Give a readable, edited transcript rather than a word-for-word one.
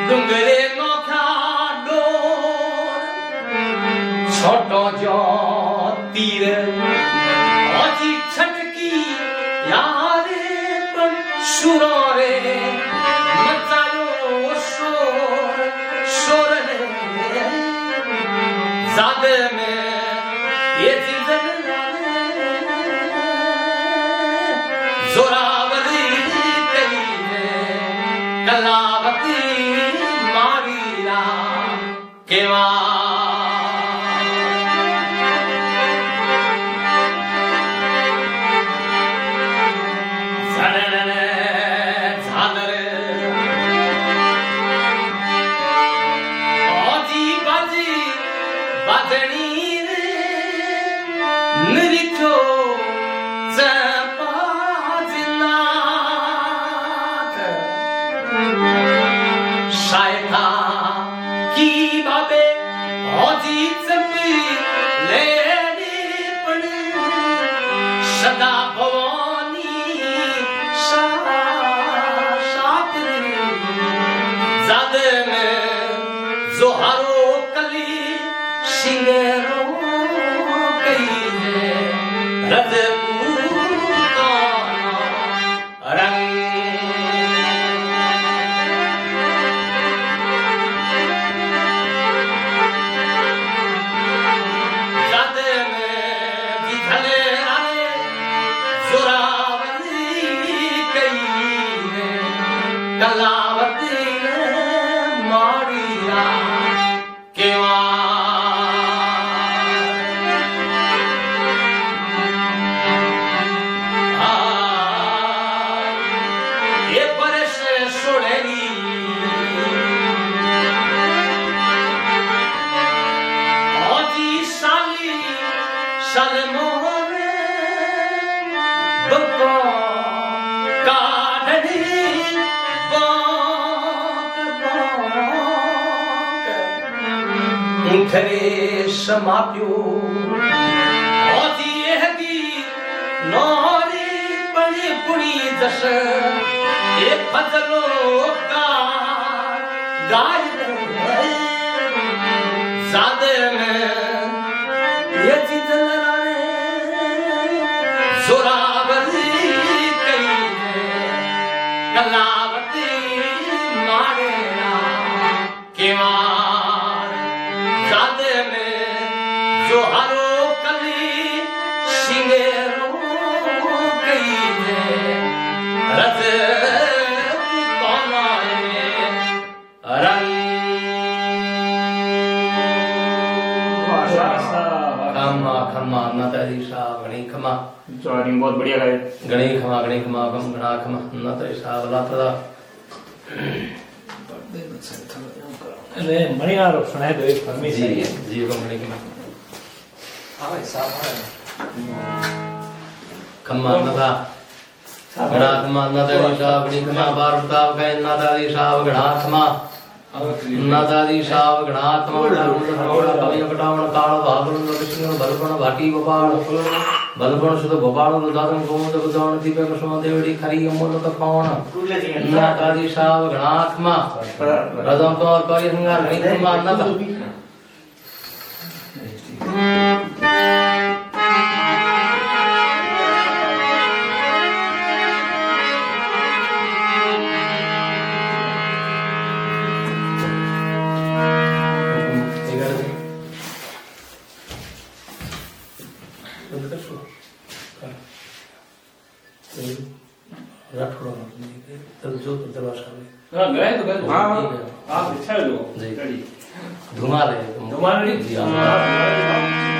Dungre Nokha door छोटो जो तीर अजी छटकी यारे पर शुरो रे मचायो शोर शोर रे ज़ादे में ये चीज़न जोरावरी कई ने कलावती मारीला केवा समाप्यो होती है कि नौरी बड़ी बुरी दश एक फजलों का गाय ज़ादे में ये चीज़ जोरावरी कई कलावती मारेला केवा जो हरो कली शिंगेरो कई रथ रंग खमा खमा नतरी साहब गणी खमा रिकॉर्डिंग बहुत बढ़िया है गणी खमा कम गणा खमा नतरी साहब लातदा अरे मणियारो सुनाए दो एक फरमाइश जी जी गणी खमा आवे साहब खम्मा नथा गणा खमा नतरी साहब गणी खमा बार प्रताप गए नतरी साहब गणा खमा नदादी साहब गणात्मा कवि कटावण काल भागुन लक्ष्मण बलपण भाटी गोपाल बलपण सुध गोपाल रुदारन गोमद गुदान दीपे कुसुम देवड़ी खरी अमोल तपावन नदादी साहब गणात्मा रदम तो और कवि संगार गणितमा नद आप अच्छा हो धुमा रहे तुम्हारे